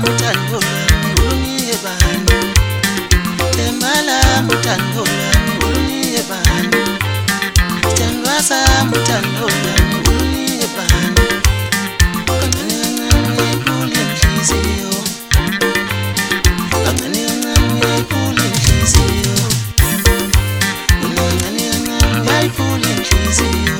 uthando lwami ulunike bani? Themba lami uthando lwami ulunike bani? Sithandwa sami uthando lwami ulunike bani? Kancane kancane uyayiphula inhliziyo, kancane kancane uyayiphula inhliziyo, kancane kancane uyayiphula inhliziyo.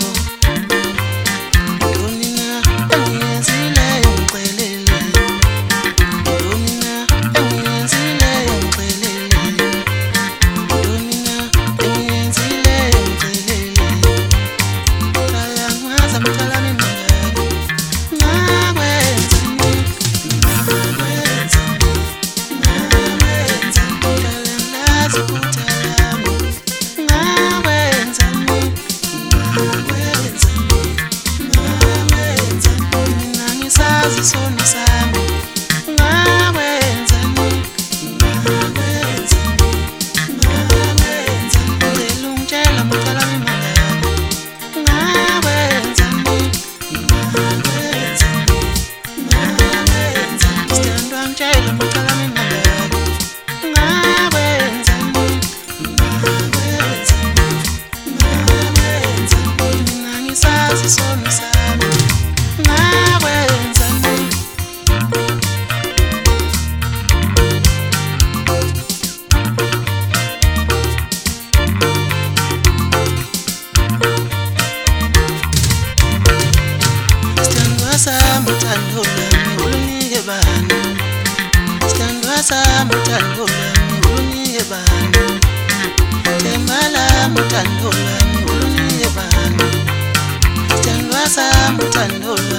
Uthando lwami ulunike bani? Sithandwa sami uthando lwami ulunike bani? Themba lami uthando lwami ulunike bani? Sithandwa sami uthando lwami